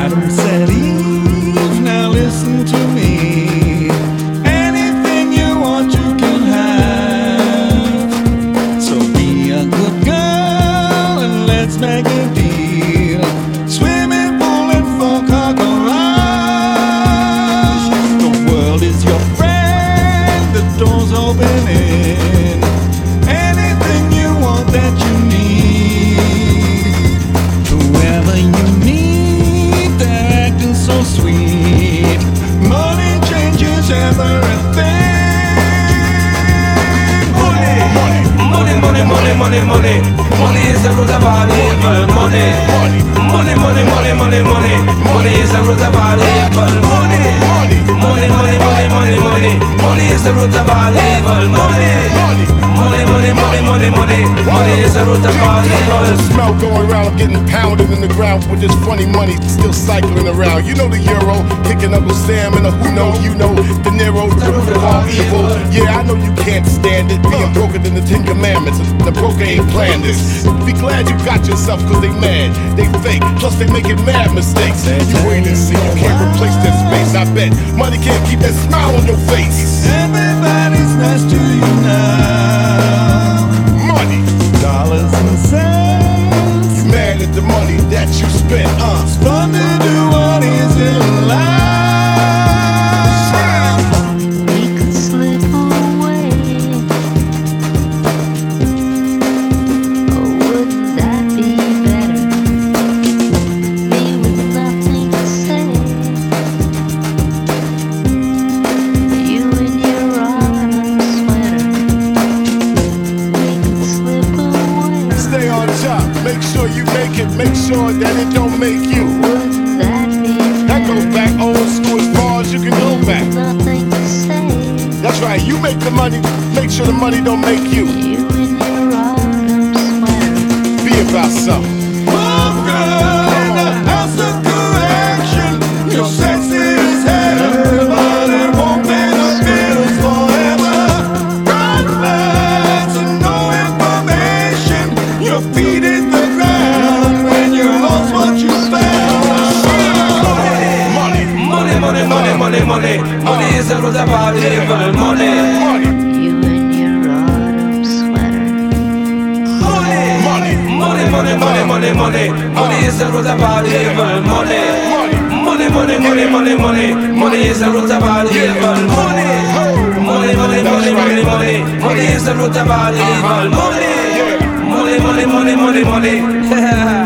Adam said, Eve, now listen to me. Anything you want, you can have. So be a good girl and let's make a deal. Swimming pool and four-car garage. The world is your friend, the door's opening. Anything you want that you need. Whoever you need, they're acting so sweet. Money changes everything. Money, money, money, money, money. Money is the root of all evil. Money, money, money, money, money, money. Money is the root of all evil. Money, money, money, money, money, money. Money is the root of all evil. Money, money, money, money, money, money. Money is the root of all evil. The smell going around, I'm getting pounded in the ground with this funny money still cycling around. You know the euro, kicking Uncle Sam and a who know, you know, De Niro, the root of all evil. Yeah, I know you can't stand it, being broken than the Ten Commandments. The broker ain't planned this. Be glad you got yourself, cause they mad, they fake, plus they making mad mistakes. You wait and see, you can't replace that space. I bet money can't keep that smile on your face. Everybody's nice to you now. Money, Dollars and cents. you mad at the money that you spent, It's fun to do what is in life. We could slip away. Oh, wouldn't that be better? Me with nothing to say. You in your autumn sweater. We could slip away. stay on top. Make sure you make it, make sure that it don't make you. Wouldn't that be That goes back old school as far as you can go back. nothing to say? That's right, you make the money, make sure the money don't make you. You in your autumn sweater. Be about something. Move girl in the house of correction. You're sexy as hell, but it won't pay the bills forever. Run fast and no information. Your feet hit the ground when you lost what you found. Money, Money, money, money, money, money. Money is the root of all evil. Money, money, You in your autumn sweater. money, money, money, money, money, money, money. Money is the root of all evil. Money, money, money, money, money, money. Money is the root of all evil. Money, money, money, money, money, money. Money is the root of all evil. Money, money, money, money, money, money.